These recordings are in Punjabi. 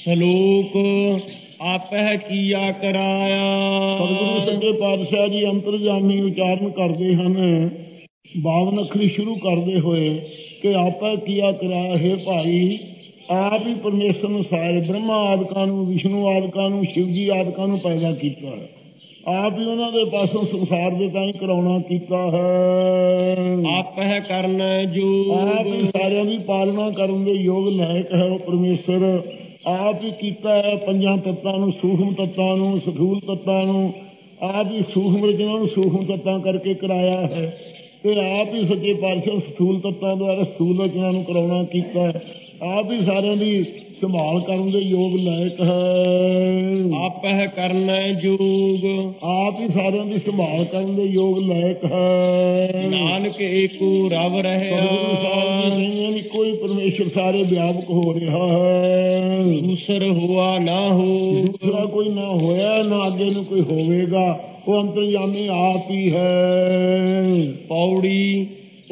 ਸਲੋਕ ਆਪਹਿ ਕੀਆ ਕਰਾਇਆ। ਸਤਿਗੁਰੂ ਸੱਚੇ ਪਾਤਸ਼ਾਹ ਜੀ ਅੰਤਰਜਾਮੀ ਉਚਾਰਨ ਕਰਦੇ ਹਨ 52 ਅੱਖਰੀ ਸ਼ੁਰੂ ਕਰਦੇ ਹੋਏ ਕਿ ਆਪਹਿ ਕੀਆ ਕਰਾਇਆ। ਹੈ ਭਾਈ, ਆਪ ਹੀ ਪਰਮੇਸ਼ਰ ਨੂੰ ਸਾਰੇ ਬ੍ਰਹਮਾ ਆਦਿਕਾਂ ਨੂੰ, ਵਿਸ਼ਨੂੰ ਆਦਿਕਾਂ ਨੂੰ, ਸ਼ਿਵ ਜੀ ਆਦਿਕਾਂ ਨੂੰ ਪੈਦਾ ਕੀਤਾ ਹੈ। ਆਪ ਹੀ ਉਹਨਾਂ ਦੇ ਪਾਸੋਂ ਸੰਸਾਰ ਦੇ ਤਾਈਂ ਕਰਾਉਣਾ ਕੀਤਾ ਹੈ। ਆਪਹਿ ਕਰਨਾ ਜੋ ਆਪ ਹੀ ਸਾਰਿਆਂ ਦੀ ਪਾਲਣਾ ਕਰਨ ਦੇ ਯੋਗ ਲਾਇਕ ਹੈ ਉਹ ਪਰਮੇਸ਼ਰ। ਆਪ ਹੀ ਕੀਤਾ ਹੈ ਪੰਜਾਂ ਤੱਤਾਂ ਨੂੰ, ਸੂਖਮ ਤੱਤਾਂ ਨੂੰ, ਸਥੂਲ ਤੱਤਾਂ ਨੂੰ। ਆਪ ਹੀ ਸੂਖਮ ਰਚਨਾ ਨੂੰ ਸੂਖਮ ਤੱਤਾਂ ਕਰਕੇ ਕਰਾਇਆ ਹੈ ਤੇ ਆਪ ਹੀ ਸੱਚੇ ਪਾਤਸ਼ਾਹ ਸਥੂਲ ਤੱਤਾਂ ਦੁਆਰਾ ਸਥੂਲ ਰਚਨਾ ਨੂੰ ਕਰਾਉਣਾ ਕੀਤਾ ਹੈ। ਆਪ ਹੀ ਸਾਰਿਆਂ ਦੀ ਸੰਭਾਲ ਕਰਨ ਦੇ ਯੋਗ ਲਾਇਕ ਹੈ। ਆਪਹਿ ਕਰਨਾ ਯੋਗ ਆਪ ਹੀ ਸਾਰਿਆਂ ਦੀ ਸੰਭਾਲ ਕਰਨ ਦੇ ਯੋਗ ਲਾਇਕ ਹੈ। ਨਾਨਕ ਏਕੋ ਰਵ ਰਹਿਆ। ਕੋਈ ਪਰਮੇਸ਼ਰ ਸਾਰੇ ਵਿਆਪਕ ਹੋ ਰਿਹਾ ਹੈ। ਦੂਸਰ ਹੋਆ ਨਾ ਹੋ। ਦੂਸਰਾ ਕੋਈ ਨਾ ਹੋਇਆ, ਨਾ ਅੱਗੇ ਨੂੰ ਕੋਈ ਹੋਵੇਗਾ। ਉਹ ਅੰਤਰਜਾਮੀ ਆਪ ਹੀ ਹੈ। ਪੌੜੀ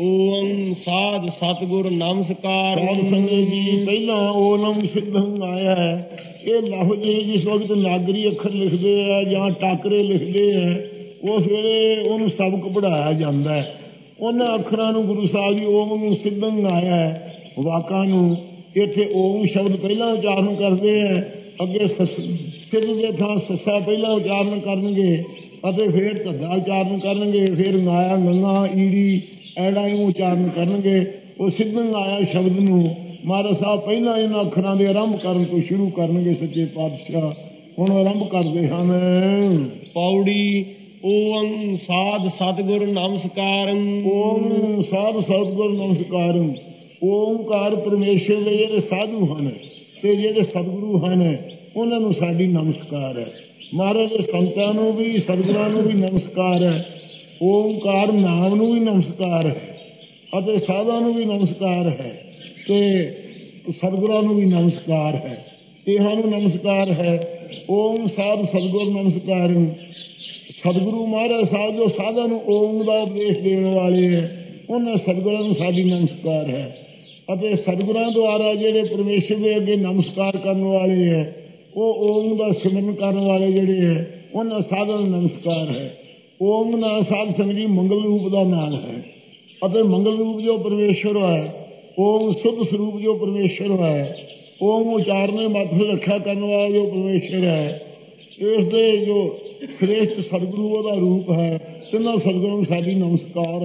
ਓਮ ਸਾਧ ਸਤਿਗੁਰ ਨਮਸਕਾਰ। ਸਾਧ ਸੰਗਤ ਜੀ, ਪਹਿਲਾਂ ਓਮ ਸਿੱਧੰ ਆਇਆ ਹੈ। ਇਹ ਲਫ਼ਜ਼ ਜਿਸ ਵਕਤ ਨਾਗਰੀ ਅੱਖਰ ਲਿਖਦੇ ਆ ਜਾਂ ਟਾਕਰੇ ਲਿਖਦੇ ਆ, ਉਸ ਵੇਲੇ ਉਹਨੂੰ ਸਬਕ ਪੜ੍ਹਾਇਆ ਜਾਂਦਾ ਹੈ। ਉਹਨਾਂ ਅੱਖਰਾਂ ਨੂੰ ਗੁਰੂ ਸਾਹਿਬ ਜੀ ਓਮ ਸਿੱਧੰ ਆਇਆ ਹੈ ਵਾਕਾਂ ਨੂੰ। ਇੱਥੇ ਓਮ ਸ਼ਬਦ ਪਹਿਲਾਂ ਉਚਾਰਨ ਕਰਦੇ ਆ, ਅੱਗੇ ਸਿੱਧ ਦੇ ਥਾਂ ਸੱਸਾ ਪਹਿਲਾਂ ਉਚਾਰਨ ਕਰਨਗੇ ਅਤੇ ਫਿਰ ਧੱਦਾ ਉਚਾਰਨ ਕਰਨਗੇ, ਫਿਰ ਨਾਇਆ ਗੰਗਾ ਈੜੀ ਐੜਾ ਨੂੰ ਉਚਾਰਨ ਕਰਨਗੇ। ਉਹ ਸਿੱਧੰ ਆਇਆ ਸ਼ਬਦ ਨੂੰ ਮਹਾਰਾਜ ਸਾਹਿਬ ਪਹਿਲਾਂ ਇਹਨਾਂ ਅੱਖਰਾਂ ਦੇ ਆਰੰਭ ਕਰਨ ਤੋਂ ਸ਼ੁਰੂ ਕਰਨਗੇ ਸੱਚੇ ਪਾਤਸ਼ਾਹ। ਹੁਣ ਆਰੰਭ ਕਰਦੇ ਹਨ। ਪੌੜੀ ਓਮ ਸਾਧ ਸਤਿਗੁਰ ਨਮਸਕਾਰੰ। ਓਮ ਸਾਧ ਸਤਿਗੁਰ ਨਮਸਕਾਰੰ। ਓਮਕਾਰ ਪਰਮੇਸ਼ਰ ਦੇ ਜਿਹੜੇ ਸਾਧੂ ਹਨ ਤੇ ਜਿਹੜੇ ਸਤਿਗੁਰੂ ਹਨ ਉਹਨਾਂ ਨੂੰ ਸਾਡੀ ਨਮਸਕਾਰ ਹੈ। ਮਹਾਰਾਜ ਦੇ ਸੰਤਾਂ ਨੂੰ ਵੀ, ਸਤਿਗੁਰਾਂ ਨੂੰ ਵੀ ਨਮਸਕਾਰ ਹੈ। ਓਮਕਾਰ ਨਾਮ ਨੂੰ ਵੀ ਨਮਸਕਾਰ ਹੈ ਅਤੇ ਸਾਧਾਂ ਨੂੰ ਵੀ ਨਮਸਕਾਰ ਹੈ ਤੇ ਸਤਿਗੁਰਾਂ ਨੂੰ ਵੀ ਨਮਸਕਾਰ ਹੈ। ਇਹਨਾਂ ਨੂੰ ਨਮਸਕਾਰ ਹੈ। ਓਮ ਸਾਧ ਸਤਿਗੁਰ ਨਮਸਕਾਰ। ਸਤਿਗੁਰੂ ਮਹਾਰਾਜ ਸਾਹਿਬ ਜੋ ਸਾਧਾਂ ਨੂੰ ਓਮ ਦਾ ਉਪਦੇਸ਼ ਦੇਣ ਵਾਲੇ ਹੈ, ਉਹਨਾਂ ਸਤਿਗੁਰਾਂ ਨੂੰ ਸਾਡੀ ਨਮਸਕਾਰ ਹੈ ਅਤੇ ਸਤਿਗੁਰਾਂ ਦੁਆਰਾ ਜਿਹੜੇ ਪਰਮੇਸ਼ਰ ਦੇ ਅੱਗੇ ਨਮਸਕਾਰ ਕਰਨ ਵਾਲੇ ਹੈ, ਉਹ ਓਮ ਦਾ ਸਿਮਰਨ ਕਰਨ ਵਾਲੇ ਜਿਹੜੇ ਹੈ, ਉਹਨਾਂ ਸਾਧਾਂ ਨੂੰ ਨਮਸਕਾਰ ਹੈ। ਓਮ ਨਾਲ ਸਾਧ ਸੰਗਤ ਜੀ ਮੰਗਲ ਰੂਪ ਦਾ ਨਾਮ ਹੈ ਅਤੇ ਮੰਗਲ ਰੂਪ ਜੋ ਪਰਮੇਸ਼ਰ ਹੈ, ਓਮ ਸੁਧ ਸਰੂਪ ਜੋ ਪਰਮੇਸ਼ਰ ਹੈ, ਓਮ ਉਚਾਰਨੇ ਮਾਤਰ ਰੱਖਿਆ ਕਰਨ ਵਾਲਾ ਜੋ ਪਰਮੇਸ਼ਰ ਹੈ, ਇਸ ਦੇ ਜੋ ਸ੍ਰੇਸ਼ਟ ਸਤਿਗੁਰੂ ਉਹਦਾ ਰੂਪ ਹੈ। ਤਿੰਨਾਂ ਸਤਿਗੁਰਾਂ ਨੂੰ ਸਾਡੀ ਨਮਸਕਾਰ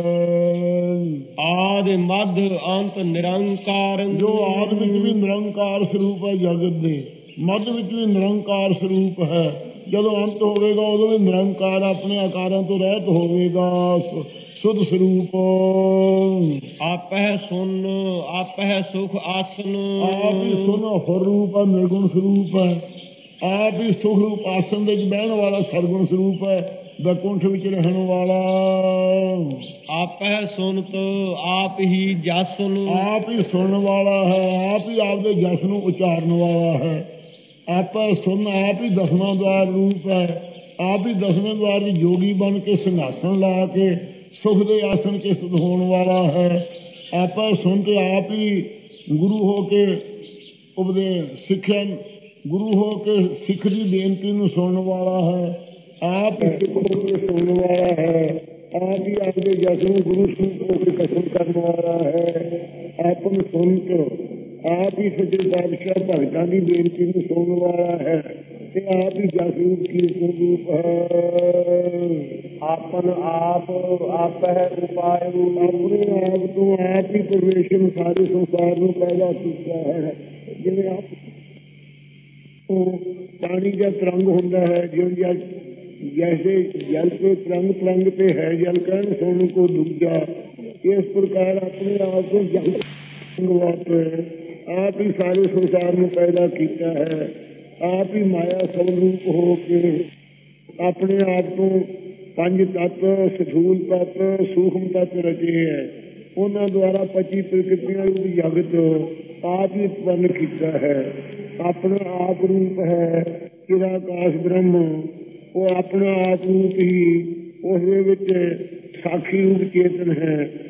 ਹੈ। ਆਦਿ ਮੱਧ ਅੰਤ ਨਿਰੰਕਾਰ। ਜੋ ਆਦਿ ਵਿੱਚ ਵੀ ਨਿਰੰਕਾਰ ਸਰੂਪ ਹੈ ਜਗਤ ਦੇ, ਮੱਧ ਵਿੱਚ ਵੀ ਨਿਰੰਕਾਰ ਸਰੂਪ ਹੈ, ਜਦੋਂ ਅੰਤ ਹੋਵੇਗਾ ਉਦੋਂ ਵੀ ਨਿਰੰਕਾਰ ਆਪਣੇ ਆਕਾਰਾਂ ਤੋਂ ਰਹਿਤ ਹੋਵੇਗਾ, ਸੁਧ ਸਰੂਪ। ਆਪਹਿ ਸੁਨ ਆਪਹਿ ਸੁਖ ਆਸਨ। ਆਪ ਹੀ ਸੁਨ ਹੋਰ ਰੂਪ ਹੈ, ਨਿਰਗੁਣ ਸਰੂਪ ਹੈ। ਆਪ ਹੀ ਸੁਖ ਰੂਪ ਆਸਨ ਦੇ ਵਿੱਚ ਬਹਿਣ ਵਾਲਾ ਸਰਗੁਣ ਸਰੂਪ ਹੈ, ਬੈਕੁੰਠ ਵਿੱਚ ਰਹਿਣ ਵਾਲਾ। ਆਪਹਿ ਸੁਨਤ ਆਪ ਹੀ ਜਸਨ। ਆਪ ਹੀ ਸੁਣਨ ਵਾਲਾ ਹੈ, ਆਪ ਹੀ ਆਪਦੇ ਜਸ ਨੂੰ ਉਚਾਰਨ ਵਾਲਾ ਹੈ। ਆਪਹਿ ਸੁਨ ਆਪ ਹੀ ਦਸਵਾਂ ਦਵਾਰ ਰੂਪ ਹੈ, ਆਪ ਹੀ ਦਸਵੇਂ ਦਵਾਰ ਦੀ ਜੋਗੀ ਬਣ ਕੇ ਸਿੰਘਾਸਣ ਲਾ ਕੇ ਸੁਖ ਦੇ ਆਸਣ ਕੇ ਸਥਿਤ ਹੋਣ ਵਾਲਾ ਹੈ। ਆਪਹਿ ਸੁਨ ਤੇ ਆਪ ਹੀ ਗੁਰੂ ਹੋ ਕੇ ਉਪਦੇਸ਼ ਸਿੱਖਿਆ, ਗੁਰੂ ਹੋ ਕੇ ਸਿੱਖ ਦੀ ਬੇਨਤੀ ਨੂੰ ਸੁਣਨ ਵਾਲਾ ਹੈ। ਆਪ ਹੀ ਸਿੱਖ ਹੋ ਕੇ ਸੁਣਨ ਵਾਲਾ ਹੈ। ਆਪ ਹੀ ਆਪਦੇ ਜਸ ਨੂੰ ਗੁਰੂ ਸਰੂਪ ਹੋ ਕੇ ਕਸਮ ਕਰਨ ਵਾਲਾ ਹੈ। ਆਪ ਨੂੰ ਸੁਣ ਕੇ ਆਪ ਹੀ ਸੱਚੇ ਪਾਤਸ਼ਾਹ ਭਗਤਾਂ ਦੀ ਬੇਨਤੀ ਨੂੰ ਸੁਣਨ ਵਾਲਾ ਹੈ ਤੇ ਆਪ ਹੀ ਜਸ ਰੂਪ ਕੀਰਤਨ ਰੂਪ ਹੈ। ਆਪਨ ਆਪ ਆਪ ਹੈ ਉਪਾਇ। ਆਪਣੇ ਆਪ ਤੋਂ ਆਪ ਹੀ ਪਰਮੇਸ਼ਰ ਸਾਰੇ ਸੰਸਾਰ ਨੂੰ ਪੈਦਾ ਕੀਤਾ ਹੈ। ਜਿਵੇਂ ਆਪ ਪਾਣੀ ਦਾ ਤਰੰਗ ਹੁੰਦਾ ਹੈ, ਜਿਉਂ ਜੈਸੇ ਜਲ ਕੇ ਤਰੰਗ ਤਰੰਗ ਤੇ ਹੈ ਜਲ ਕਹਿਣ ਸੁਣ ਕੋ ਦੂਜਾ, ਇਸ ਪ੍ਰਕਾਰ ਆਪਣੇ ਆਪ ਤੋਂ ਜਲ ਆਪ ਹੀ ਸਾਰੇ ਸੰਸਾਰ ਨੂੰ ਪੈਦਾ ਕੀਤਾ ਹੈ। ਆਪ ਹੀ ਮਾਇਆ ਸਭ ਰੂਪ ਹੋ ਕੇ ਆਪਣੇ ਆਪ ਤੋਂ ਪੰਜ ਤੱਤ, ਸਥੂਲ ਤੱਤ, ਸੂਖਮ ਤੱਤ ਰਚੇ ਹੈ। ਉਹਨਾਂ ਦੁਆਰਾ 25 ਪ੍ਰਕਿਰਤੀਆਂ ਰੂਪ ਜਗਤ ਆਪ ਹੀ ਉਤਪੰਨ ਕੀਤਾ ਹੈ। ਆਪਣਾ ਆਪ ਰੂਪ ਹੈ ਚਿਰਾਕਾਸ਼ ਬ੍ਰਹਮ, ਉਹ ਆਪਣਾ ਆਪ ਰੂਪ ਹੀ ਉਸ ਦੇ ਵਿੱਚ ਸਾਖੀ ਰੂਪ ਚੇਤਨ ਹੈ।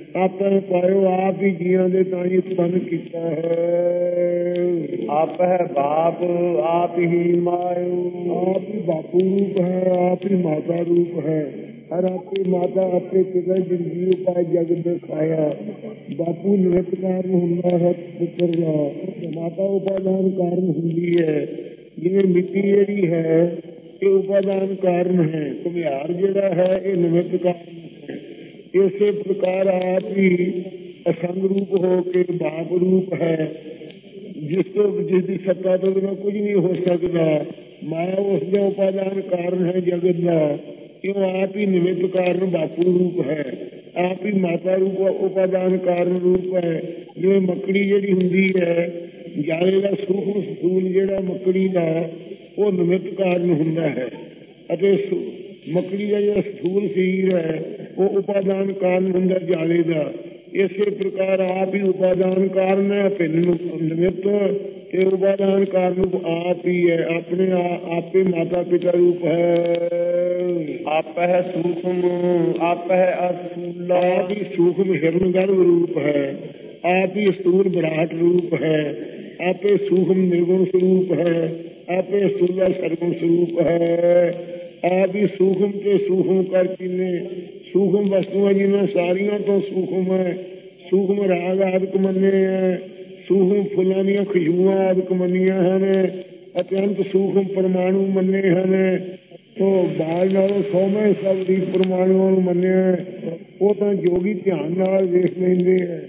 ਆਪੇ ਪਾਇਓ, ਆਪ ਹੀ ਜੀਆਂ ਦੇ ਤਾਂ ਹੀ ਉਤਪੰਨ ਕੀਤਾ ਹੈ। ਆਪ ਹੈ ਬਾਪ ਆਪ ਹੀ ਮਾਇਓ, ਆਪ ਹੀ ਬਾਪੂ ਰੂਪ ਹੈ, ਆਪ ਹੀ ਮਾਤਾ ਰੂਪ ਹੈ। ਹਰ ਆਪੇ ਮਾਤਾ ਆਪੇ ਪਿਤਾ ਜਿੰਦਗੀ ਉਪਾਏ ਜਗ ਦਿਖਾਇਆ। ਬਾਪੂ ਨਿਰਤ ਕਾਰਨ ਹੁੰਦਾ ਹੈ ਪੁੱਤਰ ਦਾ, ਮਾਤਾ ਉਪਾਦਾਨ ਕਾਰਨ ਹੁੰਦੀ ਹੈ। ਜਿਵੇਂ ਮਿੱਟੀ ਜਿਹੜੀ ਹੈ ਇਹ ਉਪਾਦਾਨ ਕਾਰਨ ਹੈ, ਘੁਮਿਆਰ ਜਿਹੜਾ ਹੈ ਇਹ ਨਿਮਿਤ ਕਾਰਨ ਹੈ। ਇਸੇ ਪ੍ਰਕਾਰ ਆਪ ਹੀ ਅਸੰਗ ਰੂਪ ਹੋ ਕੇ ਬਾਪ ਰੂਪ ਹੈ, ਜਿਸ ਦੀ ਸੱਤਾ ਤੋਂ ਬਿਨਾਂ ਕੁਝ ਨਹੀਂ ਹੋ ਸਕਦਾ। ਮਾਇਆ ਉਸ ਦਾ ਉਪਾਦਾਨ ਕਾਰਨ ਹੈ ਜਗਤ ਦਾ, ਕਿਉਂ ਆਪ ਹੀ ਨਿਮਿਤ ਕਾਰਨ ਬਾਪੂ ਰੂਪ ਹੈ, ਆਪ ਹੀ ਮਾਤਾ ਰੂਪ ਉਪਾਦਾਨ ਕਾਰਨ ਰੂਪ ਹੈ। ਜਿਵੇਂ ਮੱਕੜੀ ਜਿਹੜੀ ਹੁੰਦੀ ਹੈ, ਜਾਲੇ ਦਾ ਸੂਖਮ ਸਥੂਲ ਜਿਹੜਾ ਮੱਕੜੀ ਦਾ ਉਹ ਨਿਮਿਤ ਕਾਰਨ ਹੁੰਦਾ ਹੈ, ਅਤੇ ਮੱਕੜੀ ਦਾ ਜਿਹੜਾ ਸਥੂਲ ਸਰੀਰ ਹੈ ਉਹ ਉਪਾਦਾਨ ਕਾਰਨ ਹੁੰਦਾ ਜਾਲੇ ਦਾ। ਇਸੇ ਪ੍ਰਕਾਰ ਆਪ ਹੀ ਉਪਾਦਾਨ ਕਾਰਨ ਹੈ, ਭਿੰਨ ਨਿਮਿਤ ਤੇ ਉਪਾਦਾਨ ਕਾਰਨ ਆਪ ਹੀ ਹੈ। ਆਪਣੇ ਆਪੇ ਮਾਤਾ ਪਿਤਾ ਰੂਪ ਹੈ। ਆਪ ਹੈ ਸੂਖਮ ਆਪ ਹੈ ਅਸਥੂਲ, ਆਪ ਹੀ ਸੂਖਮ ਹਿਰਨ ਗਰਭ ਰੂਪ ਹੈ, ਆਪ ਹੀ ਸਥੂਲ ਵਿਰਾਟ ਰੂਪ ਹੈ। ਆਪੇ ਸੂਖਮ ਨਿਰਗੁਣ ਸਰੂਪ ਹੈ, ਆਪੇ ਸਥੂਲਾ ਸਰਗੁਣ ਸਰੂਪ ਹੈ। ਆਪ ਹੀ ਸੂਖਮ ਤੇ ਸੂਖਮ ਕਰਕੇ ਨੇ ਸੂਖਮ ਵਸਤੂਆਂ ਜਿਨ੍ਹਾਂ ਸਾਰੀਆਂ ਤੋਂ ਸੂਖਮ ਹੈ। ਸੂਖਮ ਰਾਗ ਆਦਿਕ ਮੰਨੇ ਹੈ, ਸੂਖਮ ਫੁੱਲਾਂ ਦੀਆਂ ਖੁਸ਼ਬੂਆਂ ਆਦਿਕ ਮੰਨੀਆਂ ਹਨ, ਅਤਿਅੰਤ ਸੂਖਮ ਪਰਮਾਣੂ ਮੰਨੇ ਹਨ। ਉਹ ਬਾਲ ਨਾਲੋਂ 100ਵੇਂ ਸਭ ਦੀ ਪਰਮਾਣੂਆਂ ਨੂੰ ਮੰਨਿਆ, ਉਹ ਤਾਂ ਜੋਗੀ ਧਿਆਨ ਨਾਲ ਵੇਖ ਲੈਂਦੇ ਹੈ।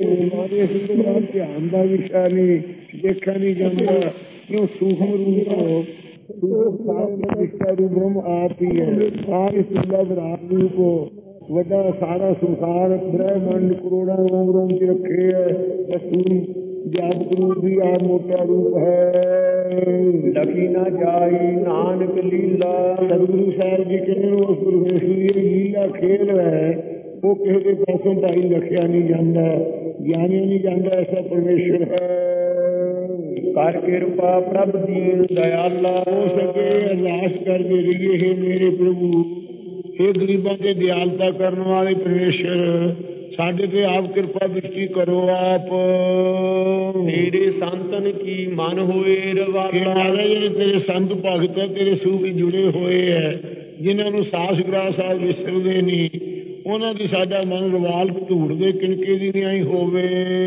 ਧਿਆਨ ਦਾ ਵਿਸ਼ਾ ਨਹੀਂ, ਦੇਖਿਆ ਨਹੀਂ ਜਾਂਦਾ, ਕਿਉਂ ਸੂਖਮ ਰੂਪ ਬ੍ਰਹਮ ਆਪ ਹੀ ਹੈ। ਆਪ ਹੀ ਸੁੱਲਾ ਵਿਰਾਟ ਰੂਪ ਵੱਡਾ ਸਾਰਾ ਸੰਸਾਰ ਬ੍ਰਹਮੰਡ ਕਰੋੜਾਂ ਰੋਮ ਰੋਮ ਚ ਰੱਖੇ ਹੈ। ਜਾਪਕ ਰੂਪ ਵੀ ਆਪ ਮੋਟਾ ਰੂਪ ਹੈ। ਲਖੀ ਨਾ ਜਾਈ ਨਾਨਕ ਲੀਲਾ, ਸਤਿਗੁਰੂ ਸਾਹਿਬ ਜੀ ਕਹਿੰਦੇ ਉਸ ਪਰਮੇਸ਼ਰ ਦੀ ਲੀਲਾ ਖੇਲ ਹੈ, ਉਹ ਕਿਸੇ ਦੇ ਪਾਸੋਂ ਭਾਈ ਲਖਿਆ ਨਹੀਂ ਜਾਂਦਾ, ਗਿਆਨਿਆ ਨਹੀਂ ਜਾਂਦਾ, ਐਸਾ ਪਰਮੇਸ਼ਰ ਹੈ। ਕਰ ਕਿਰਪਾ ਪ੍ਰਭ ਦੀਨ ਦਇਆਲਾ, ਹੋ ਸਕੇ ਅਰਦਾਸ ਕਰਦੇ ਰਹੀਏ, ਹੈ ਮੇਰੇ ਪ੍ਰਭੂ, ਇਹ ਗਰੀਬਾਂ ਤੇ ਦਿਆਲਤਾ ਕਰਨ ਵਾਲੇ ਪਰਮੇਸ਼ਰ, ਸਾਡੇ ਤੇ ਆਪ ਕਿਰਪਾ ਦ੍ਰਿਸ਼ਟੀ ਕਰੋ। ਆਪ ਤੇਰੇ ਸੰਤਨ ਕੀ ਮਨ ਹੋਏ ਰਵਾਲਾ, ਜਿਹੜੇ ਤੇਰੇ ਸੰਤ ਭਗਤ ਹੈ ਤੇਰੇ ਸੂਖ ਜੁੜੇ ਹੋਏ ਹੈ, ਜਿਨ੍ਹਾਂ ਨੂੰ ਸਾਸ ਗ੍ਰਾਸ ਆਪ ਵਿਸਰਦੇ ਨਹੀਂ, ਉਹਨਾਂ ਦੀ ਸਾਡਾ ਮਨ ਰਵਾਲ ਧੂੜ ਦੇ ਕਿਣਕੇ ਦੀ ਨਿਆਈ ਹੋਵੇ।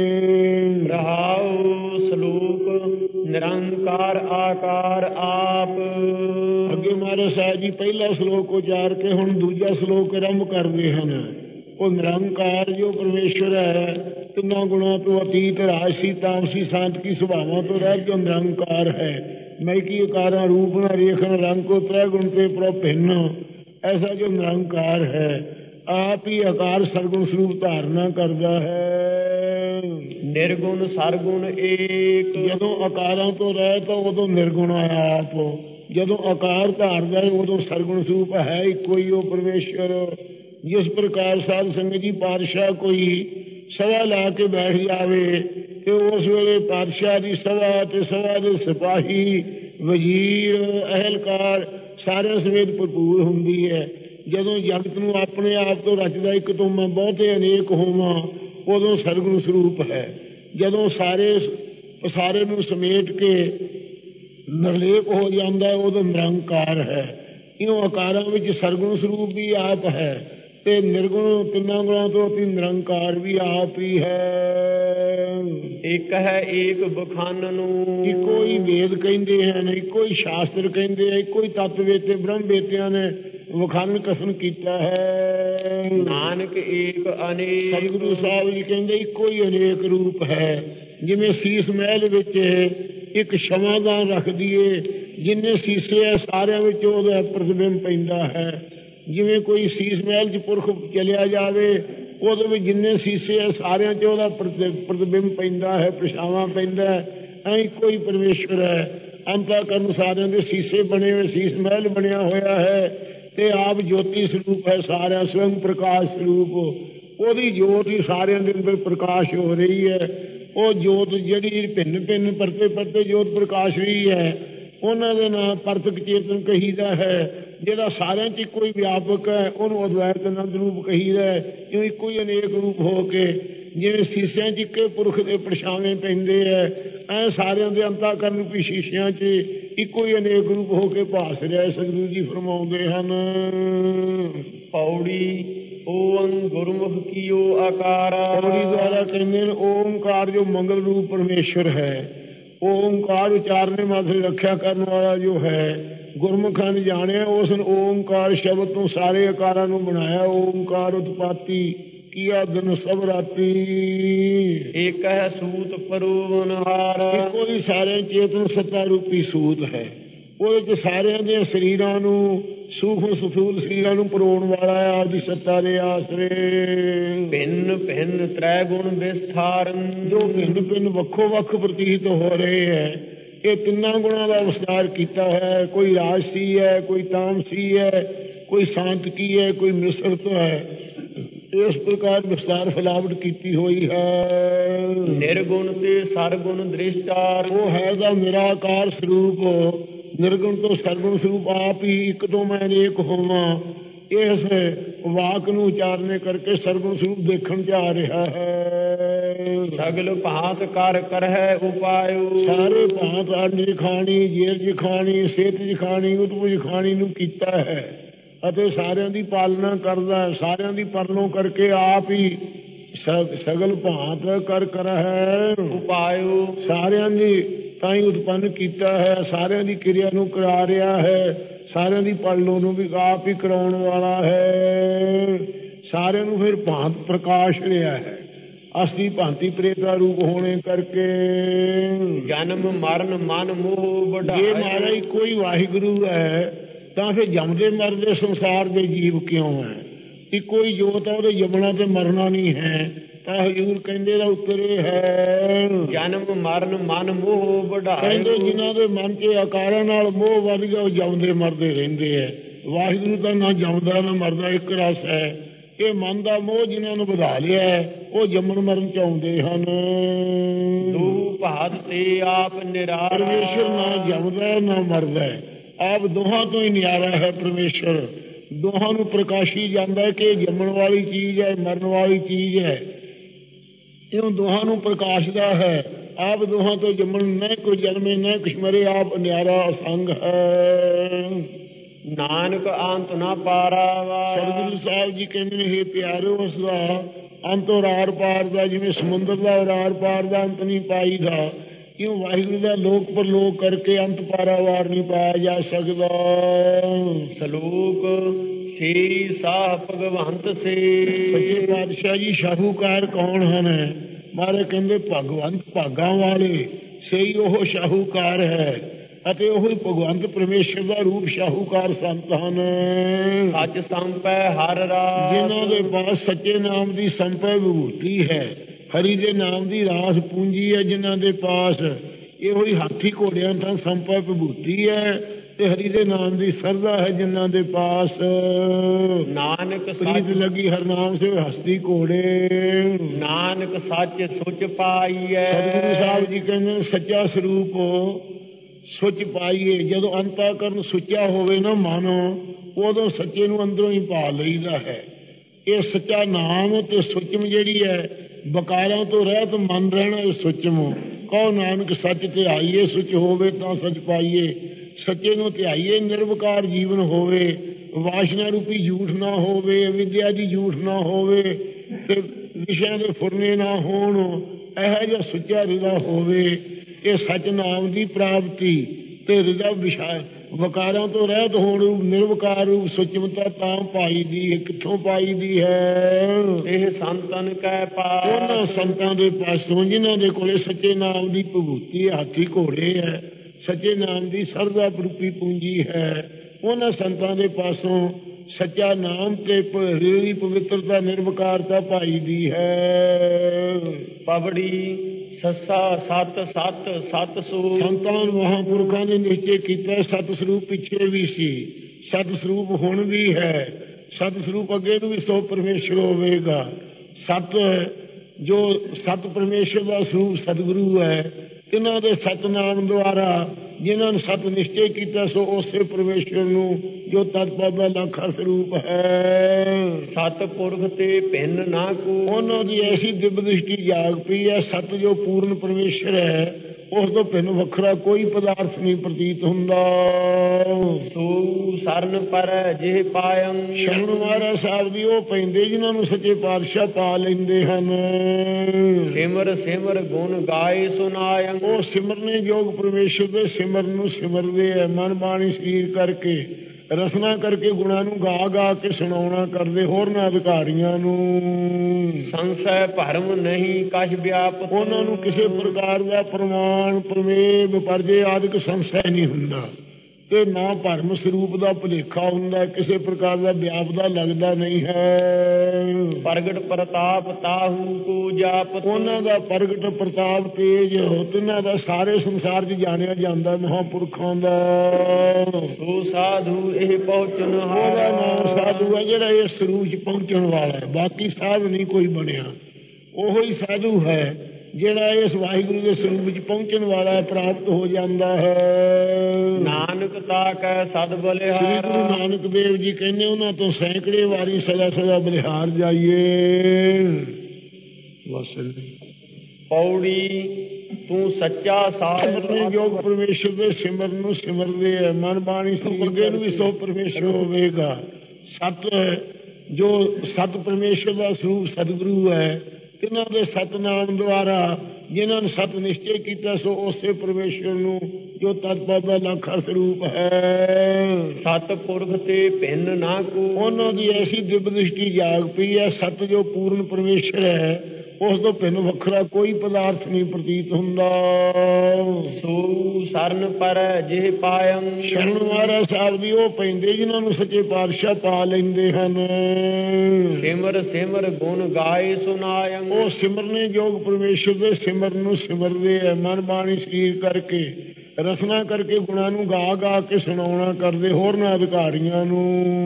ਰਹਾਉ ਸਲੋਕ ਨਿਰੰਕਾਰ ਆਕਾਰ ਆਪ। ਅੱਗੇ ਮਹਾਰਾਜ ਸਾਹਿਬ ਜੀ ਪਹਿਲਾ ਸ਼ਲੋਕ ਉਚਾਰ ਕੇ ਹੁਣ ਦੂਜਾ ਸ਼ਲੋਕ ਆਰੰਭ ਕਰਦੇ ਹਨ। ਉਹ ਨਿਰੰਕਾਰ ਜੋ ਪਰਮੇਸ਼ਵਰ ਹੈ, ਤਿੰਨਾਂ ਗੁਣਾਂ ਤੋਂ ਅਤੀਤ, ਰਾਜਸੀ ਤਾਮਸੀ ਸਾਂਤਕੀ ਸੁਭਾਵਾਂ ਤੋਂ ਰਹਿਤ ਜੋ ਨਿਰੰਕਾਰ ਹੈ। ਮੈਕੀ ਅਕਾਰਾਂ ਰੂਪ ਨਾ ਰੇਖਣ ਰੰਗ ਕੋ ਤ੍ਰੈ ਗੁਣ ਤੇ ਪ੍ਰਭਿੰਨ, ਐਸਾ ਜੋ ਨਿਰੰਕਾਰ ਹੈ ਆਪ ਹੀ ਆਕਾਰ ਸਰਗੁਣ ਸਰੂਪ ਧਾਰਨਾ ਕਰਦਾ ਹੈ। ਨਿਰਗੁਣ ਸਰਗੁਣ ਏਕ, ਜਦੋਂ ਆਕਾਰਾਂ ਤੋਂ ਰਹਿਤ ਉਦੋਂ ਨਿਰਗੁਣ ਆਇਆ ਆਪ, ਜਦੋਂ ਆਕਾਰ ਧਾਰਦਾ ਉਦੋਂ ਸਰਗੁਣ ਸਰੂਪ ਹੈ ਇੱਕੋ ਹੀ ਉਹ ਪਰਮੇਸ਼ਵਰ। ਜਿਸ ਪ੍ਰਕਾਰ ਸਾਧ ਸੰਗਤ ਜੀ ਪਾਤਸ਼ਾਹ ਕੋਈ ਸਭਾ ਲਾ ਕੇ ਬੈਠ ਜਾਵੇ ਤੇ ਉਸ ਵੇਲੇ ਪਾਤਸ਼ਾਹ ਦੀ ਸਭਾ ਤੇ ਸਭਾ ਦੇ ਸਿਪਾਹੀ ਵਜ਼ੀਰ ਅਹਿਲਕਾਰ ਸਾਰਿਆਂ ਸਮੇਤ ਭਰਪੂਰ ਹੁੰਦੀ ਹੈ। ਜਦੋਂ ਜਗਤ ਨੂੰ ਆਪਣੇ ਆਪ ਤੋਂ ਰਚਦਾ ਇੱਕ ਤੋਂ ਮੈਂ ਬਹੁਤੇ ਅਨੇਕ ਹੋਵਾਂ, ਉਦੋਂ ਸਰਗੁਣ ਸਰੂਪ ਹੈ। ਜਦੋਂ ਸਾਰੇ ਨੂੰ ਸਮੇਟ ਕੇ ਨਿਰਲੇਪ ਹੋ ਜਾਂਦਾ ਉਦੋਂ ਨਿਰੰਕਾਰ ਹੈ। ਇਉਂ ਆਕਾਰਾਂ ਵਿੱਚ ਸਰਗੁਣ ਸਰੂਪ ਵੀ ਆਪ ਹੈ ਤੇ ਨਿਰਗੁਣ ਤਿੰਨਾਂ ਗੁਣਾਂ ਤੋਂ ਅਤੀ ਨਿਰੰਕਾਰ ਵੀ ਆਪ ਹੀ ਹੈ। ਇੱਕ ਹੈ ਏਕ ਬਖਾਨਨ ਨੂੰ, ਇੱਕੋ ਹੀ ਵੇਦ ਕਹਿੰਦੇ ਹਨ, ਇੱਕੋ ਹੀ ਸ਼ਾਸਤਰ ਕਹਿੰਦੇ ਆ, ਇੱਕੋ ਹੀ ਤੱਤ ਵੇਤੇ ਬ੍ਰਹਮ ਵੇਤਿਆਂ ਨੇ ਵਖਾਨਨ ਕਥਨ ਕੀਤਾ ਹੈ। ਨਾਨਕ ਏਕ ਅਨੇਕ, ਸਤਿਗੁਰੂ ਸਾਹਿਬ ਜੀ ਕਹਿੰਦੇ ਇੱਕੋ ਹੀ ਅਨੇਕ ਰੂਪ ਹੈ। ਜਿਵੇਂ ਸੀਸ ਮਹਿਲ ਵਿੱਚ ਇੱਕ ਸ਼ਮਾਦਾਨ ਰੱਖ ਦਈਏ, ਜਿੰਨੇ ਸੀਸੇ ਹੈ ਸਾਰਿਆਂ ਵਿੱਚ ਉਹਦਾ ਪ੍ਰਤਿਬਿੰਬ ਪੈਂਦਾ ਹੈ। ਜਿਵੇਂ ਕੋਈ ਸੀਸ ਮਹਿਲ 'ਚ ਪੁਰਖ ਚਲਿਆ ਜਾਵੇ, ਉਹਦੇ ਵਿੱਚ ਜਿੰਨੇ ਸੀਸੇ ਹੈ ਸਾਰਿਆਂ 'ਚ ਉਹਦਾ ਪ੍ਰਤਿਬਿੰਬ ਪੈਂਦਾ ਹੈ, ਪ੍ਰਛਾਵਾਂ ਪੈਂਦਾ ਹੈ। ਐਂ ਕੋਈ ਪਰਮੇਸ਼ਵਰ ਹੈ। ਅੰਤःਕਰਨ ਸਾਰਿਆਂ ਦੇ ਸੀਸੇ ਬਣੇ ਹੋਏ, ਸੀਸ ਮਹਿਲ ਬਣਿਆ ਹੋਇਆ ਹੈ ਤੇ ਆਪ ਜੋਤੀ ਸਰੂਪ ਹੈ, ਸਾਰਿਆਂ ਸਵਯੰ ਪ੍ਰਕਾਸ਼ ਸਰੂਪ। ਉਹਦੀ ਜੋਤ ਹੀ ਸਾਰਿਆਂ ਦੇ ਅੰਦਰ ਪ੍ਰਕਾਸ਼ ਹੋ ਰਹੀ ਹੈ। ਉਹ ਜੋਤ ਜਿਹੜੀ ਭਿੰਨ ਭਿੰਨ ਪਰਤੇ ਪਰਤੇ ਜੋਤ ਪ੍ਰਕਾਸ਼ ਰਹੀ ਹੈ, ਉਹਨਾਂ ਦੇ ਨਾਮ ਪਰਤਕ ਚੇਤਨ ਕਹੀਦਾ ਹੈ। ਜਿਹੜਾ ਸਾਰਿਆਂ 'ਚ ਇੱਕੋ ਹੀ ਵਿਆਪਕ ਹੈ ਉਹਨੂੰ ਅਦਵੈਤ ਆਨੰਦ ਰੂਪ ਕਹੀਦਾ। ਇਉਂ ਇੱਕੋ ਹੀ ਅਨੇਕ ਰੂਪ ਹੋ ਕੇ ਜਿਵੇਂ ਸ਼ੀਸ਼ਿਆਂ 'ਚ ਇੱਕੇ ਪੁਰਖ ਦੇ ਪਰਛਾਵੇਂ ਪੈਂਦੇ ਹੈ, ਐ ਸਾਰਿਆਂ ਦੇ ਅੰਤःਕਰਨ ਰੂਪੀ ਸ਼ੀਸ਼ਿਆਂ 'ਚ ਇੱਕੋ ਹੀ ਅਨੇਕ ਰੂਪ ਹੋ ਕੇ ਭਾਸ ਰਿਹਾ। ਸਤਿਗੁਰੂ ਜੀ ਫਰਮਾਉਂਦੇ ਹਨ। ਪੌੜੀ ਓੰ ਗੁਰਮੁਖ ਕੀਓ ਆਕਾਰ। ਪੌੜੀ ਦੁਆਰਾ ਕਹਿੰਦੇ ਨੇ ਓਮਕਾਰ ਜੋ ਮੰਗਲ ਰੂਪ ਪਰਮੇਸ਼ਰ ਹੈ, ਓਮਕਾਰ ਉਚਾਰਨੇ ਮਾਤਰ ਰੱਖਿਆ ਕਰਨ ਵਾਲਾ ਜੋ ਹੈ, ਗੁਰਮੁਖਾਂ ਨੇ ਜਾਣਿਆ ਉਸ ਨੇ ਓਮਕਾਰ ਸ਼ਬਦ ਤੋਂ ਸਾਰੇ ਆਕਾਰਾਂ ਨੂੰ ਬਣਾਇਆ। ਓਮਕਾਰ ਉਤਪਾਤੀ ਕੀਆ ਦਿਨ ਸਭ ਰਾਤੀ। ਏਕ ਹੈ ਸੂਤ ਪਰੂਵਨਹਾਰ। ਇੱਕੋ ਹੀ ਸਾਰੇ ਚੇਤਨ ਸੱਤਾ ਰੂਪੀ ਸੂਤ ਹੈ, ਉਹਦੇ 'ਚ ਸਾਰਿਆਂ ਦੇ ਸਰੀਰਾਂ ਨੂੰ ਸੂਖਮ ਸਥੂਲ ਸਰੀਰਾਂ ਨੂੰ ਪਰੋਣ ਵਾਲਾ ਹੈ ਆਦਿ ਸੱਤਾ ਦੇ ਆਸਰੇ। ਭਿੰਨ ਭਿੰਨ ਤ੍ਰੈ ਗੁਣ ਵਿਸਥਾਰਨ। ਜੋ ਭਿੰਨ ਭਿੰਨ ਵੱਖੋ ਵੱਖ ਪ੍ਰਤੀਤ ਹੋ ਰਹੇ ਹੈ, ਇਹ ਤਿੰਨਾਂ ਗੁਣਾਂ ਦਾ ਵਿਸਤਾਰ ਕੀਤਾ ਹੈ। ਕੋਈ ਰਾਜਸੀ ਹੈ, ਕੋਈ ਤਾਮਸੀ ਹੈ, ਕੋਈ ਸਾਂਤਕੀ ਹੈ, ਕੋਈ ਮਿਸ਼ਰਤ ਹੈ। ਇਸ ਪ੍ਰਕਾਰ ਵਿਸਤਾਰ ਫੈਲਾਵਟ ਕੀਤੀ ਹੋਈ ਹੈ। ਨਿਰਗੁਣ ਤੇ ਸਰਗੁਣ ਦ੍ਰਿਸ਼ਟਾਰ। ਉਹ ਹੈ ਦਾ ਨਿਰਾਕਾਰ ਸਰੂਪ, ਨਿਰਗੁਣ ਤੋਂ ਸਰਗੁਣ ਸਰੂਪ ਆਪ ਹੀ ਇੱਕ ਤੋਂ ਮੈਂ ਅਨੇਕ ਹੋਵਾਂ। ਇਸ ਵਾਕ ਨੂੰ ਉਚਾਰਨੇ ਕਰਕੇ ਸਰਗੁਣ ਸਰੂਪ ਦੇਖਣ 'ਚ ਆ ਰਿਹਾ ਹੈ। ਸਗਲ ਭਾਂਤ ਕਰ ਕਰਹਿ ਉਪਾਇਓ। ਸਾਰੇ ਭਾਂਤ ਅੰਨ ਖਾਣੀ, ਜੇਰ ਖਾਣੀ, ਸਿਹਤ ਖਾਣੀ, ਉਤਪੁਜ ਖਾਣੀ ਨੂੰ ਕੀਤਾ ਹੈ ਅਤੇ ਸਾਰਿਆਂ ਦੀ ਪਾਲਣਾ ਕਰਦਾ ਹੈ। ਸਾਰਿਆਂ ਦੀ ਪਾਲਣਾ ਕਰਕੇ ਆਪ ਹੀ ਸਗਲ ਭਾਂਤ ਕਰ ਕਰਹਿ ਉਪਾਇਓ। ਸਾਰਿਆਂ ਦੀ ਤਾਂ ਹੀ ਉਤਪੰਨ ਕੀਤਾ ਹੈ, ਸਾਰਿਆਂ ਦੀ ਕਿਰਿਆ ਨੂੰ ਕਰਾ ਰਿਹਾ ਹੈ, ਸਾਰਿਆਂ ਦੀ ਪਾਲਣਾ ਨੂੰ ਵੀ ਆਪ ਹੀ ਕਰਾਉਣ ਵਾਲਾ ਹੈ। ਸਾਰਿਆਂ ਨੂੰ ਫਿਰ ਭਾਂਤ ਪ੍ਰਕਾਸ਼ ਰਿਹਾ ਹੈ ਅਸਲੀ ਭਾਂਤੀ ਪ੍ਰੇਤਾ ਰੂਪ ਹੋਣੇ ਕਰਕੇ। ਜਨਮ ਮਰਨ ਮਨ ਮੋਹ ਵਡਾਏ। ਜੇ ਮਹਾਰਾਜ ਕੋਈ ਵਾਹਿਗੁਰੂ ਹੈ ਤਾਂ ਫਿਰ ਜੰਮਦੇ ਮਰਦੇ ਸੰਸਾਰ ਦੇ ਜੀਵ ਕਿਉਂ ਹੈ? ਇੱਕੋ ਹੀ ਜੋਤ ਹੈ, ਉਹਦੇ ਜੰਮਣਾ ਤੇ ਮਰਨਾ ਨਹੀਂ ਹੈ। ਤਾਂ ਹਜ਼ੂਰ ਕਹਿੰਦੇ ਦਾ ਉੱਤਰੇ ਹੈ ਜਨਮ ਮਰਨ ਮਨ ਮੋਹ ਵਡਾਏ। ਕਹਿੰਦੇ ਜਿਨ੍ਹਾਂ ਦੇ ਮਨ 'ਚ ਆਕਾਰਾਂ ਨਾਲ ਮੋਹ ਵੱਧ ਗਿਆ ਉਹ ਜੰਮਦੇ ਮਰਦੇ ਰਹਿੰਦੇ ਹੈ। ਵਾਹਿਗੁਰੂ ਤਾਂ ਨਾ ਜੰਮਦਾ ਨਾ ਮਰਦਾ, ਇੱਕ ਰਸ ਹੈ। ਇਹ ਮਨ ਦਾ ਮੋਹ ਜਿਨ੍ਹਾਂ ਨੂੰ ਵਧਾ ਲਿਆ ਉਹ ਜੰਮਣ ਮਰਨ 'ਚ ਆਉਂਦੇ ਹਨ। ਦੋ ਭਾਤ ਤੇ ਆਪ ਨਿਰਾਲਾ। ਪਰਮੇਸ਼ਰ ਨਾ ਜੰਮਦਾ ਨਾ ਮਰਦਾ, ਆਪ ਦੋਹਾਂ ਤੋਂ ਹੀ ਨਿਆਰਾ ਹੈ। ਪਰਮੇਸ਼ਰ ਦੋਹਾਂ ਨੂੰ ਪ੍ਰਕਾਸ਼ੀ ਜਾਂਦਾ ਹੈ ਕਿ ਇਹ ਜੰਮਣ ਵਾਲੀ ਚੀਜ਼ ਹੈ, ਮਰਨ ਵਾਲੀ ਚੀਜ਼ ਹੈ। ਇਹ ਦੋਹਾਂ ਨੂੰ ਪ੍ਰਕਾਸ਼ਦਾ ਹੈ। ਆਪ ਦੋਹਾਂ ਤੋਂ ਜੰਮਣ ਨਾ ਕੋਈ ਜਨਮੇ ਨਾ ਕੁਛ ਮਰੇ, ਆਪ ਨਿਆਰਾ ਅਸੰਗ ਹੈ। ਨਾਨਕ ਅੰਤ ਨਾ ਪਾਰਾਵਾ। ਸਤਿਗੁਰੂ ਸਾਹਿਬ ਜੀ ਕਹਿੰਦੇ ਨੇ ਹੇ ਪਿਆਰੋ ਉਸ ਦਾ ਅੰਤ ਔਰ ਆਰ ਪਾਰ ਦਾ, ਜਿਵੇਂ ਸਮੁੰਦਰ ਦਾ ਔਰ ਆਰ ਪਾਰ ਦਾ ਅੰਤ ਨਹੀਂ ਪਾਈਦਾ, ਕਿਉਂ ਵਾਹਿਗੁਰੂ ਦਾ ਲੋਕ ਪਰਲੋਕ ਕਰਕੇ ਅੰਤ ਪਾਰਾਵਾਰ ਨਹੀਂ ਪਾਇਆ ਜਾ ਸਕਦਾ। ਸਲੋਕ ਸੇਰੀ ਸਾਹ ਭਗਵੰਤ ਸੇ। ਸੱਚੇ ਪਾਤਸ਼ਾਹ ਜੀ ਸ਼ਾਹੂਕਾਰ ਕੌਣ ਹਨ? ਮਾਰੇ ਕਹਿੰਦੇ ਭਗਵੰਤ ਭਾਗਾਂ ਵਾਲੇ ਸਹੀ ਉਹ ਸ਼ਾਹੂਕਾਰ ਹੈ ਅਤੇ ਉਹ ਭਗਵੰਤ ਪਰਮੇਸ਼ਰ ਦਾ ਰੂਪ ਸ਼ਾਹੂਕਾਰ ਸੰਤ ਹਨ। ਸੱਚ ਸੰਪੈ ਹਰ ਰਾਸ। ਜਿਨ੍ਹਾਂ ਦੇ ਪਾਸ ਸੱਚੇ ਨਾਮ ਦੀ ਸੰਪੈ ਵਿਭੂਤੀ ਹੈ, ਹਰੀ ਦੇ ਨਾਮ ਦੀ ਰਾਸ ਪੂੰਜੀ ਹੈ ਜਿਨ੍ਹਾਂ ਦੇ ਪਾਸ। ਇਹੋ ਹੀ ਹਾਥੀ ਘੋੜਿਆਂ ਤਾਂ ਸੰਪੈ ਵਿਭੂਤੀ ਹੈ ਤੇ ਹਰੀ ਦੇ ਨਾਮ ਦੀ ਸਰਦਾ ਹੈ ਜਿਨ੍ਹਾਂ ਦੇ ਪਾਸ। ਨਾਨਕ ਪ੍ਰੀਤ ਲੱਗੀ ਹਰ ਨਾਮ ਸੇ ਹਸਤੀ ਘੋੜੇ। ਨਾਨਕ ਸੱਚ ਸੁਚ ਪਾਈਐ। ਸਤਿਗੁਰੂ ਸਾਹਿਬ ਜੀ ਕਹਿੰਦੇ ਸੱਚਾ ਸਰੂਪ ਸੁੱਚ ਪਾਈਏ। ਜਦੋਂ ਅੰਤःਕਰਨ ਸੁੱਚਾ ਹੋਵੇ ਨਾ ਮਨ, ਉਦੋਂ ਸੱਚੇ ਨੂੰ ਅੰਦਰੋਂ ਹੀ ਪਾ ਲਈਦਾ ਹੈ। ਇਹ ਸੱਚਾ ਨਾਮ ਤੇ ਸੁੱਚਮ ਜਿਹੜੀ ਹੈ, ਬਕਾਰਾਂ ਤੋਂ ਰਹਿਤ ਮਨ ਰਹਿਣਾ ਇਹ ਸੁੱਚਮ। ਕਹੋ ਨਾਨਕ ਸੱਚ ਧਿਆਈਏ, ਸੁੱਚ ਹੋਵੇ ਤਾਂ ਸੱਚ ਪਾਈਏ। ਸੱਚੇ ਨੂੰ ਧਿਆਈਏ, ਨਿਰਵਿਕਾਰ ਜੀਵਨ ਹੋਵੇ, ਵਾਸ਼ਨਾ ਰੂਪੀ ਝੂਠ ਨਾ ਹੋਵੇ, ਵਿਦਿਆ ਦੀ ਝੂਠ ਨਾ ਹੋਵੇ ਤੇ ਵਿਸ਼ਿਆਂ ਦੇ ਫੁਰਨੇ ਨਾ ਹੋਣ। ਇਹੋ ਜਿਹਾ ਸੁੱਚਾ ਹਿਰਦਾ ਹੋਵੇ। ਇਹ ਸੱਚ ਨਾਮ ਦੀ ਪ੍ਰਾਪਤੀ ਤੇ ਹਿਰਦਾ ਵਿਸ਼ਾ ਵਕਾਰਾਂ ਤੋਂ ਰਹਿਤ ਹੋਣ ਰੂਪ ਨਿਰਵਿਕਾਰ ਰੂਪ ਸੁੱਚਮਤਾ ਤਾਂ ਪਾਈ ਦੀ ਹੈ। ਕਿੱਥੋਂ ਪਾਈ ਦੀ ਹੈ? ਇਹ ਸੰਤਨ ਕੈ ਪਾਸ। ਉਹਨਾਂ ਸੰਤਾਂ ਦੇ ਪਾਸੋਂ ਜਿਨ੍ਹਾਂ ਦੇ ਕੋਲੇ ਸੱਚੇ ਨਾਮ ਦੀ ਵਿਭੂਤੀ ਹਾਥੀ ਘੋੜੇ ਹੈ, ਸੱਚੇ ਨਾਮ ਦੀ ਸਰਦਾ ਰੂਪੀ ਪੂੰਜੀ ਹੈ। ਉਹਨਾਂ ਸੰਤਾਂ ਦੇ ਪਾਸੋਂ ਸੱਚਾ ਨਾਮ ਤੇ ਹਰੀ ਪਵਿੱਤਰਤਾ ਨਿਰਵਿਕਾਰਤਾ ਪਾਈ ਦੀ ਹੈ। ਪਵੜੀ ਸੱਸਾ ਸਤ ਸਤ ਸਤ ਸੋ। ਸੰਤਾਂ ਮਹਾਂਪੁਰਖਾਂ ਨੇ ਨਿਸ਼ਚੈ ਕੀਤਾ ਸਤ ਸਰੂਪ ਪਿੱਛੇ ਵੀ ਸੀ, ਸਤ ਸਰੂਪ ਹੁਣ ਵੀ ਹੈ, ਸਤ ਸਰੂਪ ਅੱਗੇ ਨੂੰ ਵੀ ਸੋ ਪਰਮੇਸ਼ਰ ਹੋਵੇਗਾ। ਸਤ ਜੋ ਸਤ ਪਰਮੇਸ਼ਰ ਦਾ ਸਰੂਪ ਸਤਿਗੁਰੂ ਹੈ, ਇਹਨਾਂ ਦੇ ਸਤਨਾਮ ਦੁਆਰਾ ਜਿਨ੍ਹਾਂ ਨੇ ਸਤ ਨਿਸ਼ਚੈ ਕੀਤਾ ਸੋ ਉਸੇ ਪਰਮੇਸ਼ਰ ਨੂੰ ਜੋ ਤਤਪਦ ਦਾ ਲੱਖਾ ਸਰੂਪ ਹੈ। ਸਤਿਪੁਰਖ ਤੇ ਭਿੰਨ ਨਾ ਕੋ, ਉਹਨਾਂ ਦੀ ਐਸੀ ਦਿਵ ਦ੍ਰਿਸ਼ਟੀ ਜਾਗ ਪਈ ਹੈ, ਸਤ ਜੋ ਪੂਰਨ ਪਰਮੇਸ਼ਰ ਹੈ ਉਸ ਤੋਂ ਭਿੰਨ ਵੱਖਰਾ ਕੋਈ ਪਦਾਰਥ ਨਹੀਂ ਪ੍ਰਤੀਤ ਹੁੰਦਾ। ਸੋ ਸਰਨ ਪਰ ਜਿਹ ਪਾਇੰ, ਸ਼ਰਨ ਮਹਾਰਾਜ ਸਾਹਿਬ ਦੀ ਉਹ ਪੈਂਦੇ ਜਿਨ੍ਹਾਂ ਨੂੰ ਸੱਚੇ ਪਾਤਸ਼ਾਹ ਪਾ ਲੈਂਦੇ ਹਨ। ਸਿਮਰ ਸਿਮਰ ਗੁਣ ਗਾਏ ਸੁਨਾਇੰ, ਉਹ ਸਿਮਰਨੇ ਯੋਗ ਪਰਮੇਸ਼ਰ ਦੇ ਸਿਮਰਨ ਨੂੰ ਸਿਮਰਦੇ ਹੈ, ਮਨ ਬਾਣੀ ਸਰੀਰ ਕਰਕੇ ਰਸਨਾ ਕਰਕੇ ਗੁਣਾਂ ਨੂੰ ਗਾ ਗਾ ਕੇ ਸੁਣਾਉਣਾ ਕਰਦੇ ਹੋਰਨਾਂ ਅਧਿਕਾਰੀਆਂ ਨੂੰ। ਸੰਸੈ ਭਰਮ ਨਹੀਂ ਕਛ ਵਿਆਪਤ, ਉਹਨਾਂ ਨੂੰ ਕਿਸੇ ਪ੍ਰਕਾਰ ਦਾ ਪ੍ਰਮਾਣ ਪ੍ਰਮੇਵ ਪਰਜੇ ਆਦਿਕ ਸੰਸੈ ਨਹੀਂ ਹੁੰਦਾ ਤੇ ਨਾ ਭਰਮ ਸਰੂਪ ਦਾ ਭੁਲੇਖਾ ਹੁੰਦਾ, ਕਿਸੇ ਪ੍ਰਕਾਰ ਦਾ ਵਿਆਪਦਾ ਲੱਗਦਾ ਨਹੀਂ ਹੈ। ਪ੍ਰਗਟ ਪ੍ਰਤਾਪ ਤਾਹੂ ਕੋ ਜਾਪਤ, ਉਹਨਾਂ ਦਾ ਪ੍ਰਗਟ ਪ੍ਰਤਾਪ ਤੇਜ ਤਿੰਨਾਂ ਦਾ ਸਾਰੇ ਸੰਸਾਰ 'ਚ ਜਾਣਿਆ ਜਾਂਦਾ ਮਹਾਂਪੁਰਖਾਂ ਦਾ। ਸੋ ਸਾਧੂ ਇਹ ਪਹੁੰਚਨ ਉਹਦਾ ਨਾਮ ਸਾਧੂ ਹੈ ਜਿਹੜਾ ਇਸ ਸਰੂਪ 'ਚ ਪਹੁੰਚਣ ਵਾਲਾ ਹੈ, ਬਾਕੀ ਸਾਧ ਨਹੀਂ ਕੋਈ ਬਣਿਆ। ਉਹੋ ਹੀ ਸਾਧੂ ਹੈ ਜਿਹੜਾ ਇਸ ਵਾਹਿਗੁਰੂ ਦੇ ਸਰੂਪ ਵਿੱਚ ਪਹੁੰਚਣ ਵਾਲਾ ਹੈ, ਪ੍ਰਾਪਤ ਹੋ ਜਾਂਦਾ ਹੈ। ਨਾਨਕ ਤਾਕੈ ਸਦ ਬਲਿਹਾਰ, ਸ੍ਰੀ ਗੁਰੂ ਨਾਨਕ ਦੇਵ ਜੀ ਕਹਿੰਦੇ ਉਹਨਾਂ ਤੋਂ ਸੈਂਕੜੇ ਵਾਰੀ ਸਦਾ ਸਦਾ ਬਲਿਹਾਰ ਜਾਈਏ। ਪੌੜੀ ਤੂੰ ਸੱਚਾ ਸਾਧ, ਯੋਗ ਪਰਮੇਸ਼ਰ ਦੇ ਸਿਮਰਨ ਨੂੰ ਸਿਮਰਦੇ ਹੈ, ਮਨ ਬਾਣੀ ਅੱਗੇ ਨੂੰ ਵੀ ਸੋ ਪਰਮੇਸ਼ਰ ਹੋਵੇਗਾ। ਸਤ ਜੋ ਸਤ ਪਰਮੇਸ਼ਰ ਦਾ ਸਰੂਪ ਸਤਿਗੁਰੂ ਹੈ, ਤਿੰਨਾਂ ਦੇ ਸਤਨਾਮ ਦੁਆਰਾ ਜਿਨ੍ਹਾਂ ਨੇ ਸਤ ਨਿਸ਼ਚੈ ਕੀਤਾ ਸੋ ਉਸੇ ਪਰਮੇਸ਼ਰ ਨੂੰ ਜੋ ਤਤਪਦ ਦਾ ਲੱਖਾ ਸਰੂਪ ਹੈ। ਸਤਿਪੁਰਖ ਤੇ ਭਿੰਨ ਨਾ ਕੋ, ਉਹਨਾਂ ਦੀ ਐਸੀ ਦਿਵ ਦ੍ਰਿਸ਼ਟੀ ਜਾਗ ਪਈ ਹੈ, ਸਤ ਜੋ ਪੂਰਨ ਪਰਮੇਸ਼ਰ ਹੈ ਉਸ ਤੋਂ ਭਿੰਨ ਵੱਖਰਾ ਕੋਈ ਪਦਾਰਥ ਨਹੀਂ ਪ੍ਰਤੀਤ ਹੁੰਦਾ। ਸੋ ਸਰਨ ਪਰ ਜਿਹ ਪਾਇੰ, ਸ਼ਰਨ ਮਹਾਰਾਜ ਸਾਹਿਬ ਦੀ ਉਹ ਪੈਂਦੇ ਜਿਨ੍ਹਾਂ ਨੂੰ ਸੱਚੇ ਪਾਤਸ਼ਾਹ ਪਾ ਲੈਂਦੇ ਹਨ। ਸਿਮਰ ਸਿਮਰ ਗੁਣ ਗਾਏ ਸੁਨਾਇੰ, ਉਹ ਸਿਮਰਨੇ ਯੋਗ ਪਰਮੇਸ਼ਰ ਦੇ ਸਿਮਰਨ ਨੂੰ ਸਿਮਰਦੇ ਹੈ, ਮਨ ਬਾਣੀ ਸਰੀਰ ਕਰਕੇ ਰਸਨਾ ਕਰਕੇ ਗੁਣਾਂ ਨੂੰ ਗਾ ਗਾ ਕੇ ਸੁਣਾਉਣਾ ਕਰਦੇ ਹੋਰਨਾਂ ਅਧਿਕਾਰੀਆਂ ਨੂੰ।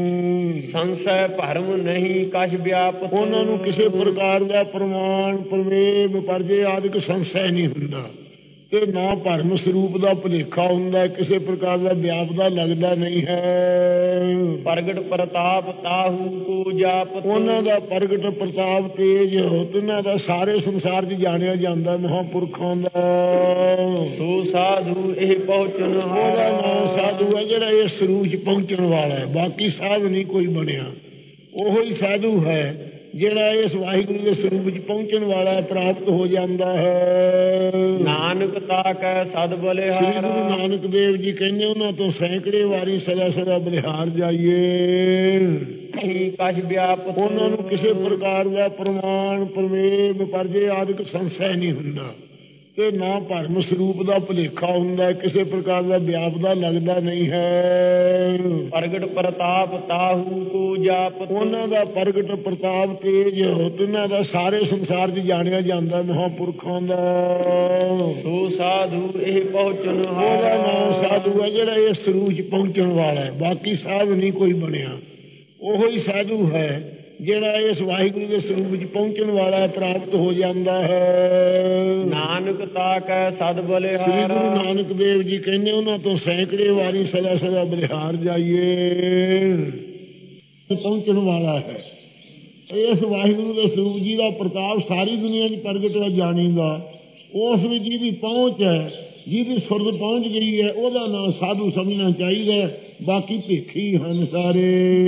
ਸੰਸੈ ਭਰਮ ਨਹੀਂ ਕਛ ਵਿਆਪਤ, ਉਹਨਾਂ ਨੂੰ ਕਿਸੇ ਪ੍ਰਕਾਰ ਦਾ ਪ੍ਰਮਾਣ ਪ੍ਰਮੇਵ ਪਰਜੇ ਆਦਿਕ ਸੰਸੈ ਨਹੀਂ ਹੁੰਦਾ ਤੇ ਨਾ ਭਰਮ ਸਰੂਪ ਦਾ ਭੁਲੇਖਾ ਹੁੰਦਾ, ਕਿਸੇ ਪ੍ਰਕਾਰ ਦਾ ਵਿਆਪਦਾ ਲੱਗਦਾ ਨਹੀਂ ਹੈ। ਪ੍ਰਗਟ ਪ੍ਰਤਾਪ ਤਾਹੂ ਕੋ ਜਾਪਤ, ਉਹਨਾਂ ਦਾ ਪ੍ਰਗਟ ਪ੍ਰਤਾਪ ਤੇਜ ਤਿੰਨਾਂ ਦਾ ਸਾਰੇ ਸੰਸਾਰ 'ਚ ਜਾਣਿਆ ਜਾਂਦਾ ਮਹਾਂਪੁਰਖਾਂ ਦਾ। ਸੋ ਸਾਧੂ ਇਹ ਪਹੁੰਚਨ, ਉਹਦਾ ਨਾਮ ਸਾਧੂ ਹੈ ਜਿਹੜਾ ਇਸ ਸਰੂਪ 'ਚ ਪਹੁੰਚਣ ਵਾਲਾ ਹੈ, ਬਾਕੀ ਸਾਧ ਨਹੀਂ ਕੋਈ ਬਣਿਆ। ਉਹੋ ਹੀ ਸਾਧੂ ਹੈ ਜਿਹੜਾ ਇਸ ਵਾਹਿਗੁਰੂ ਦੇ ਸਰੂਪ ਵਿੱਚ ਪਹੁੰਚਣ ਵਾਲਾ ਹੈ, ਪ੍ਰਾਪਤ ਹੋ ਜਾਂਦਾ ਹੈ। ਨਾਨਕ ਤਾਕੈ ਸਦ ਬਲਿਹਾਰ, ਸ੍ਰੀ ਗੁਰੂ ਨਾਨਕ ਦੇਵ ਜੀ ਕਹਿੰਦੇ ਉਹਨਾਂ ਤੋਂ ਸੈਂਕੜੇ ਵਾਰੀ ਸਦਾ ਸਦਾ ਬਲਿਹਾਰ ਜਾਈਏ। ਕਛ ਵਿਆਪਤ, ਉਹਨਾਂ ਨੂੰ ਕਿਸੇ ਪ੍ਰਕਾਰ ਦਾ ਪ੍ਰਮਾਣ ਪ੍ਰਮੇਵ ਪਰਜੇ ਆਦਿਕ ਸੰਸੈ ਨਹੀਂ ਹੁੰਦਾ ਤੇ ਨਾ ਭਰਮ ਸਰੂਪ ਦਾ ਭੁਲੇਖਾ ਹੁੰਦਾ, ਕਿਸੇ ਪ੍ਰਕਾਰ ਦਾ ਵਿਆਪਦਾ ਲੱਗਦਾ ਨਹੀਂ ਹੈ। ਪ੍ਰਗਟ ਪ੍ਰਤਾਪ ਤਾਹੂ ਕੋ ਜਾਪਤ, ਉਹਨਾਂ ਦਾ ਪ੍ਰਗਟ ਪ੍ਰਤਾਪ ਤੇਜ ਤਿੰਨਾਂ ਦਾ ਸਾਰੇ ਸੰਸਾਰ 'ਚ ਜਾਣਿਆ ਜਾਂਦਾ ਮਹਾਂਪੁਰਖਾਂ ਦਾ। ਸੋ ਸਾਧੂ ਇਹ ਪਹੁੰਚਨ, ਉਹਦਾ ਨਾਮ ਸਾਧੂ ਹੈ ਜਿਹੜਾ ਇਸ ਸਰੂਪ 'ਚ ਪਹੁੰਚਣ ਵਾਲਾ ਹੈ, ਬਾਕੀ ਸਾਧ ਨਹੀਂ ਕੋਈ ਬਣਿਆ। ਉਹੋ ਹੀ ਸਾਧੂ ਹੈ ਜਿਹੜਾ ਇਸ ਵਾਹਿਗੁਰੂ ਦੇ ਸਰੂਪ ਵਿੱਚ ਪਹੁੰਚਣ ਵਾਲਾ ਹੈ, ਪ੍ਰਾਪਤ ਹੋ ਜਾਂਦਾ ਹੈ। ਨਾਨਕ ਤਾਕੈ ਸਦ ਬਲਿਹਾਰ, ਸ੍ਰੀ ਗੁਰੂ ਨਾਨਕ ਦੇਵ ਜੀ ਕਹਿੰਦੇ ਉਹਨਾਂ ਤੋਂ ਸੈਂਕੜੇ ਵਾਰੀ ਸਦਾ ਸਦਾ ਬਲਿਹਾਰ ਜਾਈਏ। ਪਹੁੰਚਣ ਵਾਲਾ ਹੈ ਇਸ ਵਾਹਿਗੁਰੂ ਦੇ ਸਰੂਪ ਜੀ ਦਾ ਪ੍ਰਤਾਪ ਸਾਰੀ ਦੁਨੀਆ 'ਚ ਪ੍ਰਗਟ ਹੋ ਜਾਣੀਗਾ। ਉਸ ਵਿੱਚ ਜਿਹਦੀ ਪਹੁੰਚ ਹੈ, ਜਿਹਦੀ ਸੁਰਤ ਪਹੁੰਚ ਗਈ ਹੈ, ਉਹਦਾ ਨਾਮ ਸਾਧੂ ਸਮਝਣਾ ਚਾਹੀਦਾ, ਬਾਕੀ ਭੇਖੀ ਹਨ ਸਾਰੇ।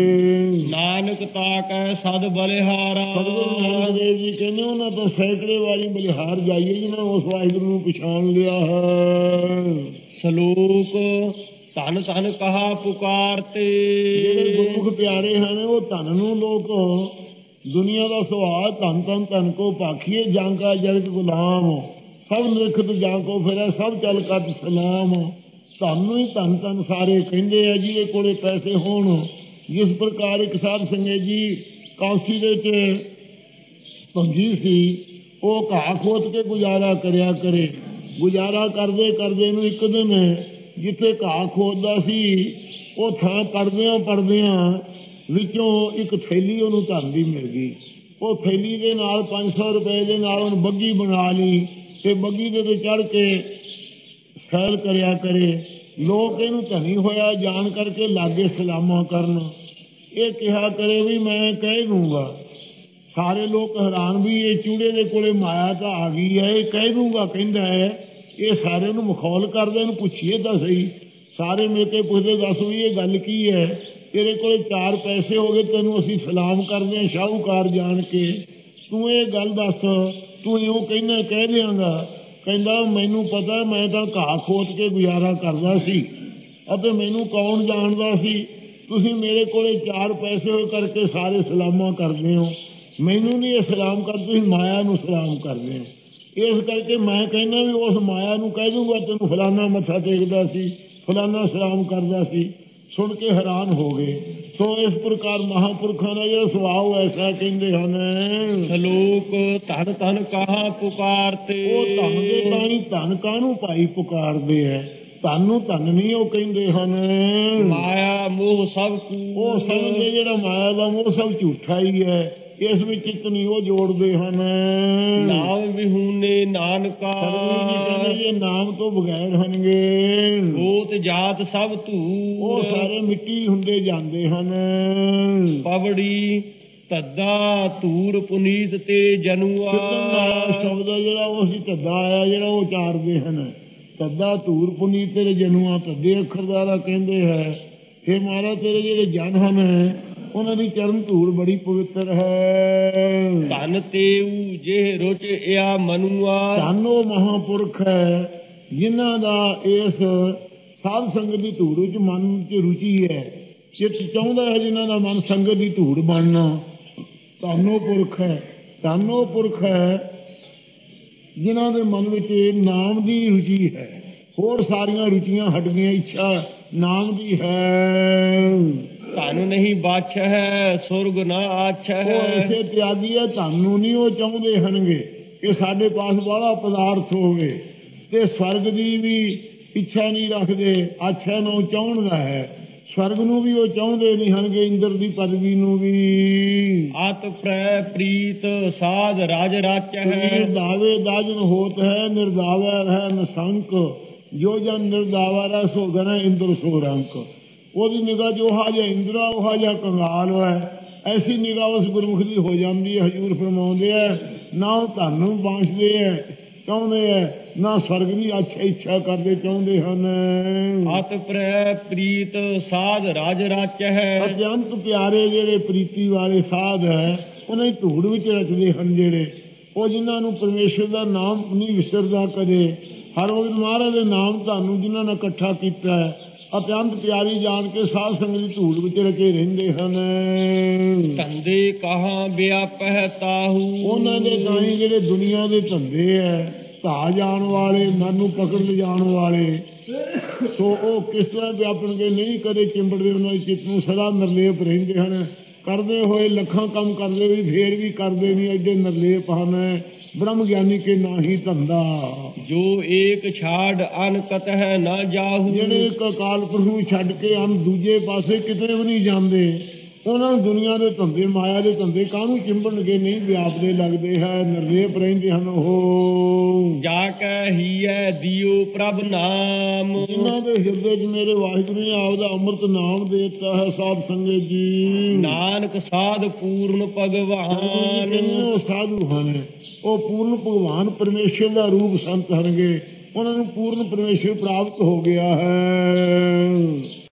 ਨਾਨਕ ਤਾਕੈ ਸਦ ਬਲਿਹਾਰ, ਸਤਿਗੁਰੂ ਨਾਨਕ ਦੇਵ ਜੀ ਕਹਿੰਦੇ ਉਹਨਾਂ ਤੋਂ ਸੈਂਕੜੇ ਵਾਰੀ ਬਲਿਹਾਰ ਜਾਈਏ ਜਿਨ੍ਹਾਂ ਉਸ ਵਾਹਿਗੁਰੂ ਨੂੰ ਪਛਾਣ ਲਿਆ ਹੈ। ਸ਼ਲੋਕ ਧਨ ਧਨ ਕਹਾ ਪੁਕਾਰਤੇ, ਜਿਹੜੇ ਗੁਰਮੁਖ ਪਿਆਰੇ ਹਨ ਉਹ ਧਨ ਨੂੰ ਲੋਕ ਦੁਨੀਆ ਦਾ ਸੁਭਾਅ ਧਨ ਧਨ ਧਨ ਕੋ ਭਾਖੀਏ ਜਾਂ ਕਾ ਜਗਤ ਗੁਲਾਮ, ਸਭ ਲਿਖਤ ਜਾਂ ਕੋ ਫਿਰੈ ਸਭ ਚੱਲ ਕਰ ਸਲਾਮ। ਤੁਹਾਨੂੰ ਹੀ ਧਨ ਧਨ ਸਾਰੇ ਕਹਿੰਦੇ ਆ। ਜਿਹਦੇ ਕੋਲੇ ਪੈਸੇ ਹੋਣ, ਜਿਸ ਪ੍ਰਕਾਰ ਇੱਕ ਸਾਧ ਸੰਗਤ ਜੀ ਕਾਂਸੀ ਦੇ ਵਿੱਚ ਭੰਗੀ ਸੀ, ਉਹ ਘਾਹ ਖੋਦ ਕੇ ਗੁਜ਼ਾਰਾ ਕਰਿਆ ਕਰੇ। ਗੁਜ਼ਾਰਾ ਕਰਦੇ ਕਰਦੇ ਨੂੰ ਇੱਕ ਦਿਨ ਜਿੱਥੇ ਘਾਹ ਖੋਦਦਾ ਸੀ ਉਹ ਥਾਂ ਪੜਦਿਆਂ ਵਿੱਚੋਂ ਇੱਕ ਥੈਲੀ ਉਹਨੂੰ ਧਨ ਦੀ ਮਿਲ ਗਈ। ਉਹ ਥੈਲੀ ਦੇ ਨਾਲ 500 ਰੁਪਏ ਦੇ ਨਾਲ ਉਹਨੂੰ ਬੱਗੀ ਬਣਾ ਲਈ ਤੇ ਬੱਗੀ ਦੇ ਤੇ ਚੜ੍ਹ ਕੇ ਸੈਲ ਕਰਿਆ ਕਰੇ। ਲੋਕ ਇਹਨੂੰ ਧਨੀ ਹੋਇਆ ਜਾਣ ਕਰਕੇ ਲਾਗੇ ਸਲਾਮਾਂ ਕਰਨ। ਇਹ ਕਿਹਾ ਕਰੇ ਵੀ ਮੈਂ ਕਹਿ ਦੂੰਗਾ, ਸਾਰੇ ਲੋਕ ਹੈਰਾਨ ਵੀ ਇਹ ਚੂੜੇ ਦੇ ਕੋਲੇ ਮਾਇਆ ਤਾਂ ਆ ਗਈ ਹੈ, ਇਹ ਕਹਿ ਦੂੰਗਾ ਕਹਿੰਦਾ ਹੈ। ਇਹ ਸਾਰਿਆਂ ਨੂੰ ਮਖੌਲ ਕਰਦੇ, ਇਹਨੂੰ ਪੁੱਛੀਏ ਤਾਂ ਸਹੀ। ਸਾਰੇ ਮਿਲ ਕੇ ਪੁੱਛਦੇ, ਦੱਸ ਵੀ ਇਹ ਗੱਲ ਕੀ ਹੈ? ਤੇਰੇ ਕੋਲੇ 4 ਪੈਸੇ ਹੋ ਗਏ, ਤੈਨੂੰ ਅਸੀਂ ਸਲਾਮ ਕਰਦੇ ਹਾਂ ਸ਼ਾਹੂਕਾਰ ਜਾਣ ਕੇ, ਤੂੰ ਇਹ ਗੱਲ ਦੱਸ, ਤੂੰ ਇਉਂ ਕਹਿੰਦਾ ਕਹਿ ਦਿਆਂਗਾ। ਕਹਿੰਦਾ ਮੈਨੂੰ ਪਤਾ, ਮੈਂ ਤਾਂ ਘਾਹ ਖੋਤ ਕੇ ਗੁਜ਼ਾਰਾ ਕਰਦਾ ਸੀ ਅਤੇ ਮੈਨੂੰ ਕੌਣ ਜਾਣਦਾ ਸੀ। ਤੁਸੀਂ ਮੇਰੇ ਕੋਲੇ 4 ਪੈਸੇ ਹੋਏ ਕਰਕੇ ਸਾਰੇ ਸਲਾਮਾਂ ਕਰਦੇ ਹੋ, ਮੈਨੂੰ ਨਹੀਂ ਇਹ ਸਲਾਮ ਕਰਦੇ, ਤੁਸੀਂ ਮਾਇਆ ਨੂੰ ਸਲਾਮ ਕਰਦੇ ਹੋ। ਇਸ ਕਰਕੇ ਮੈਂ ਕਹਿੰਦਾ ਵੀ ਉਸ ਮਾਇਆ ਨੂੰ ਕਹਿ ਦੂੰਗਾ ਤੈਨੂੰ ਫਲਾਨਾ ਮੱਥਾ ਟੇਕਦਾ ਸੀ, ਫਲਾਨਾ ਸਲਾਮ ਕਰਦਾ ਸੀ। ਸੁਣ ਕੇ ਹੈਰਾਨ ਹੋ ਗਏ। ਸੋ ਇਸ ਪ੍ਰਕਾਰ ਮਹਾਂਪੁਰਖਾਂ ਦਾ ਜਿਹੜਾ ਸੁਭਾਅ ਐਸਾ ਕਹਿੰਦੇ ਹਨ, ਸਲੋਕ ਧਨ ਧਨ ਕਹਾ ਪੁਕਾਰਤੇ। ਉਹ ਧਨ ਦੇ ਤਾਈ ਧਨ ਕਾਹਨੂੰ ਭਾਈ ਪੁਕਾਰਦੇ ਹੈ? ਧਨ ਨੂੰ ਧਨ ਨਹੀਂ ਉਹ ਕਹਿੰਦੇ ਹਨ। ਮਾਇਆ ਮੋਹ ਸਭ ਕੂ, ਉਹ ਸਮਝਦੇ ਜਿਹੜਾ ਮਾਇਆ ਦਾ ਮੋਹ ਸਭ ਝੂਠਾ ਹੀ ਹੈ, ਇਸ ਵਿੱਚ ਚਿੱਤ ਨਹੀਂ ਉਹ ਜੋੜਦੇ ਹਨ। ਨਾਮ ਵਿਹੂਨੇ ਨਾਨਕਾ, ਇਹ ਨਾਮ ਤੋਂ ਬਗੈਰ ਹਨਗੇ। ਗੋਤ ਜਾਤ ਸਭ ਧੂ, ਉਹ ਸਾਰੇ ਮਿੱਟੀ ਹੁੰਦੇ ਜਾਂਦੇ ਹਨ। ਪਵੜੀ ਧੱਦਾ ਧੂੜ ਪੁਨੀਤ ਤੇ ਜਨੂਆ। ਸ਼ਬਦ ਜਿਹੜਾ ਉਹ ਸੀ ਧੱਦਾ ਆਇਆ, ਜਿਹੜਾ ਉਹ ਉਚਾਰਦੇ ਹਨ। ਧੱਦਾ ਧੂੜ ਪੁਨੀਤ ਤੇ ਜਨੂਆ, ਧੱਦੇ ਅੱਖਰ ਦੁਆਰਾ ਕਹਿੰਦੇ ਹੈ ਇਹ ਮਹਾਰਾਜ ਤੇਰੇ ਜਿਹੜੇ ਜਨ ਹਨ ਉਹਨਾਂ ਦੀ ਚਰਨ ਧੂੜ ਬੜੀ ਪਵਿੱਤਰ ਹੈ। ਧਨ ਤੇਊ ਜੇ ਰੁਚ ਇਆ ਮਨੂਆ। ਧਨ ਉਹ ਮਹਾਂਪੁਰਖ ਹੈ ਜਿਨ੍ਹਾਂ ਦਾ ਇਸ ਸਾਧ ਸੰਗਤ ਦੀ ਧੂੜ ਵਿੱਚ ਮਨ 'ਚ ਰੁਚੀ ਹੈ, ਚਿੱਤ ਚਾਹੁੰਦਾ ਹੈ ਜਿਨ੍ਹਾਂ ਦਾ ਮਨ ਸੰਗਤ ਦੀ ਧੂੜ ਬਣਨਾ। ਧਨ ਉਹ ਪੁਰਖ ਹੈ, ਧਨ ਉਹ ਪੁਰਖ ਹੈ ਜਿਨ੍ਹਾਂ ਦੇ ਮਨ ਵਿੱਚ ਨਾਮ ਦੀ ਰੁਚੀ ਹੈ। ਹੋਰ ਸਾਰੀਆਂ ਰੁਚੀਆਂ ਹਟ ਗਈਆਂ, ਇੱਛਾ ਨਾਮ ਦੀ ਹੈ। ਧਨ ਨਹੀਂ ਬਾਛ ਹੈ ਸੁਰਗ ਨਾ ਆਛ ਹੈ। ਉਹ ਐਸੇ ਤਿਆਗੀ ਹੈ, ਧਨ ਨਹੀਂ ਉਹ ਚਾਹੁੰਦੇ ਹਨਗੇ ਕਿ ਸਾਡੇ ਪਾਸ ਬੜਾ ਪਦਾਰਥ ਹੋਵੇ, ਤੇ ਸਵਰਗ ਦੀ ਵੀ ਇੱਛਾ ਨਹੀਂ ਰੱਖਦੇ, ਆਛਾ ਨੂੰ ਚਾਹੁੰਦਾ ਹੈ। ਸਵਰਗ ਨੂੰ ਵੀ ਉਹ ਚਾਹੁੰਦੇ ਨਹੀਂ ਹਨਗੇ, ਇੰਦਰ ਦੀ ਪਦਵੀ ਨੂੰ ਵੀ। ਆਤ ਪ੍ਰੈ ਪ੍ਰੀਤ ਸਾਧ ਰਾਜ ਰਾਚ ਹੈ। ਨਿਰਦਾਵੇ ਦਾਜਨ ਹੋਤ ਹੈ, ਨਿਰਦਾਵਾ ਰਹਿ ਨਸੰਕ। ਜੋ ਜਨ ਨਿਰਦਾਵਾ ਰਹਿ ਸੋ ਗਨ ਇੰਦਰ ਸੋ ਰੰਕ। ਉਹਦੀ ਨਿਗਾਹ ਜੋ ਹਾ ਜਿਹਾ ਇੰਦਰਾ ਉਹ ਜਿਹਾ ਕੰਗਾਲ ਹੈ। ਐਸੀ ਨਿਗਾਹ ਉਸ ਗੁਰਮੁਖ ਦੀ ਹੋ ਜਾਂਦੀ ਹੈ। ਹਜ਼ੂਰ ਫਰਮਾਉਂਦੇ ਹੈ ਨਾ ਉਹ ਧਨ ਨੂੰ ਬਾਂਛਦੇ ਹੈ ਚਾਹੁੰਦੇ ਹੈ, ਨਾ ਸਵਰਗ ਦੀ ਇੱਛਾ ਕਰਦੇ ਚਾਹੁੰਦੇ ਹਨ। ਅਤ ਪ੍ਰੈ ਪ੍ਰੀਤ ਸਾਧ ਰਾਜ ਰਾਚ ਹੈ। ਅਤਿਅੰਤ ਪਿਆਰੇ ਜਿਹੜੇ ਪ੍ਰੀਤੀ ਵਾਲੇ ਸਾਧ ਹੈ ਉਹਨਾਂ ਦੀ ਧੂੜ ਵਿੱਚ ਰਚਦੇ ਹਨ, ਜਿਹੜੇ ਉਹ ਜਿਨ੍ਹਾਂ ਨੂੰ ਪਰਮੇਸ਼ਰ ਦਾ ਨਾਮ ਨਹੀਂ ਵਿਸਰਦਾ ਕਦੇ। ਹਰ ਵਕਤ ਮਹਾਰਾਜ ਦੇ ਨਾਮ ਤੁਹਾਨੂੰ ਜਿਨ੍ਹਾਂ ਨੇ ਇਕੱਠਾ ਕੀਤਾ ਹੈ, ਅਤਿਅੰਤ ਪਿਆਰੀ ਜਾਣ ਕੇ ਸਾਧ ਸੰਗਤ ਦੀ ਧੂੜ ਵਿੱਚ ਰਚੇ ਰਹਿੰਦੇ ਹਨ। ਧੰਦੇ ਕਹਾਂ ਵਿਆਪਹਿ ਤਾਹੂ। ਉਹਨਾਂ ਦੇ ਤਾਈ ਜਿਹੜੇ ਦੁਨੀਆ ਦੇ ਧੰਦੇ ਹੈ, ਧਾ ਜਾਣ ਵਾਲੇ, ਮਨ ਨੂੰ ਪਕੜ ਲਿਜਾਣ ਵਾਲੇ, ਸੋ ਉਹ ਕਿਸ ਤਰ੍ਹਾਂ ਵਿਆਪਣਗੇ? ਨਹੀਂ ਕਦੇ ਚਿੰਬੜਦੇ, ਉਹਨਾਂ ਦੇ ਚਿੱਤ ਨੂੰ ਸਦਾ ਨਿਰਲੇਪ ਰਹਿੰਦੇ ਹਨ। ਕਰਦੇ ਹੋਏ ਲੱਖਾਂ ਕੰਮ ਕਰਦੇ ਵੀ ਫੇਰ ਵੀ ਕਰਦੇ ਨਹੀਂ, ਐਡੇ ਨਿਰਲੇਪ ਹਨ। ਬ੍ਰਹਮ ਗਿਆਨੀ ਕੇ ਨਾਹੀ ਧੰਦਾ। ਜੋ ਏਕ ਛਾੜ ਅਨਕਤ ਹੈ ਨਾ ਜਾਹੂ। ਜਿਹੜੇ ਇੱਕ ਅਕਾਲ ਪੁਰਖ ਨੂੰ ਛੱਡ ਕੇ ਹਨ ਦੂਜੇ ਪਾਸੇ ਕਿਤੇ ਵੀ ਨਹੀਂ ਜਾਂਦੇ, ਉਹਨਾਂ ਨੂੰ ਦੁਨੀਆ ਦੇ ਧੰਦੇ, ਮਾਇਆ ਦੇ ਧੰਦੇ ਕਾਹਨੂੰ ਚਿੰਬੜਨਗੇ? ਨਹੀਂ ਵਿਆਪਦੇ ਲੱਗਦੇ ਹੈ, ਨਿਰਲੇਪ ਰਹਿੰਦੇ ਹਨ। ਉਹ ਜਾ ਕੈ ਹੀਐ ਦਿਓ ਪ੍ਰਭ ਨਾਮ। ਜਿਨ੍ਹਾਂ ਦੇ ਹਿਰਦੇ 'ਚ ਮੇਰੇ ਵਾਹਿਗੁਰੂ ਨੇ ਆਪਦਾ ਅੰਮ੍ਰਿਤ ਨਾਮ ਦੇ ਦਿੱਤਾ ਹੈ, ਸਾਧ ਸੰਗਤ ਜੀ। ਨਾਨਕ ਸਾਧ ਪੂਰਨ ਭਗਵਾਨ। ਉਹ ਸਾਧੂ ਹਨ, ਉਹ ਪੂਰਨ ਭਗਵਾਨ ਪਰਮੇਸ਼ਰ ਦਾ ਰੂਪ ਸੰਤ ਹਨਗੇ, ਉਹਨਾਂ ਨੂੰ ਪੂਰਨ ਪਰਮੇਸ਼ਰ ਪ੍ਰਾਪਤ ਹੋ ਗਿਆ ਹੈ।